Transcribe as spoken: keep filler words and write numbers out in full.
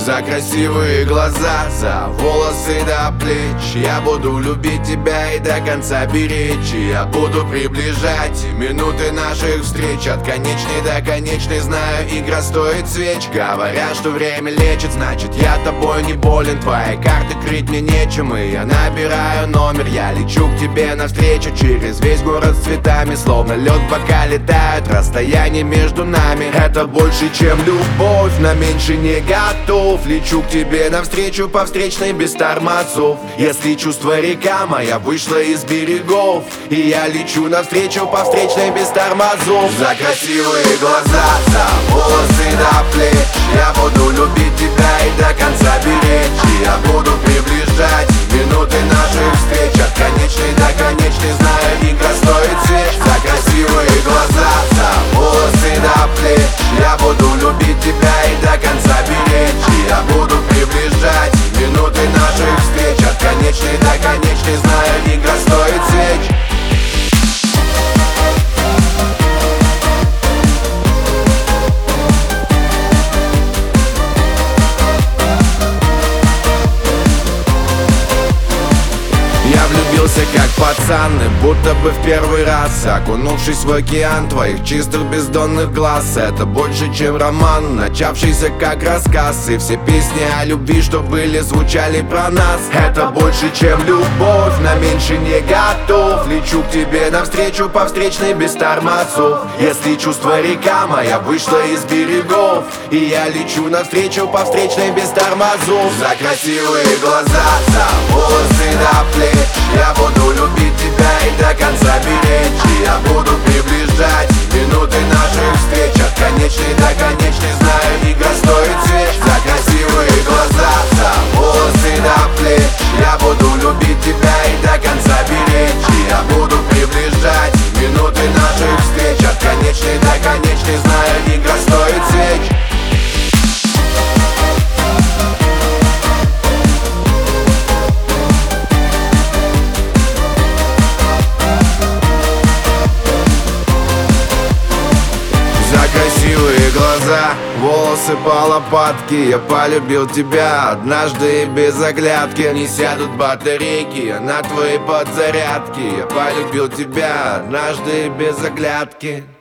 За красивые глаза, за волосы до плеч. Я буду любить тебя и до конца беречь. И я буду приближать минуты наших встреч. От конечной до конечной, знаю, игра стоит свеч. Говорят, что время лечит, значит я тобой не болен. Твои карты крыть мне нечем, и я набираю номер. Я лечу к тебе навстречу через весь город с цветами. Словно лед пока летают, расстояние между нами. Это больше, чем любовь, на меньше не готов. Лечу к тебе навстречу по встречной без тормозов. Если чувство река моя вышла из берегов, и я лечу навстречу по встречной без тормозов. За красивые глаза, за волосы до плеч. Я буду любить тебя и до конца беречь. И я буду приближать минуты наших встреч. От конечной до конечной, знаю, игра стоит свеч. За красивые глаза, за волосы до плеч. Я буду любить тебя и до конца беречь. И я буду приближать минуты наших встреч. От конечной до конечной, знаю, игра стоит свеч. Я влюбился как пацан, и будто бы в первый раз, окунувшись в океан твоих чистых бездонных глаз. Это больше, чем роман, начавшийся как рассказ. И все песни о любви, что были, звучали про нас. Это больше, чем любовь, на меньше не готов. Лечу к тебе навстречу по встречной без тормозов. Если чувство река моя вышла из берегов, и я лечу навстречу по встречной без тормозов. За красивые глаза, за волосы до плеч. Я буду любить тебя и до конца беречь. И я буду приближать минуты наших встреч. От конечной до конечной, знаю, игра стоит свеч. За красивые глаза, за волосы до плеч. Я буду любить тебя и до конца беречь. И я буду приближать минуты наших встреч. От конечной до конечной, знаю, игра стоит свеч. Красивые глаза, волосы по лопатке. Я полюбил тебя однажды и без оглядки. Не сядут батарейки на твои подзарядки. Я полюбил тебя однажды и без оглядки.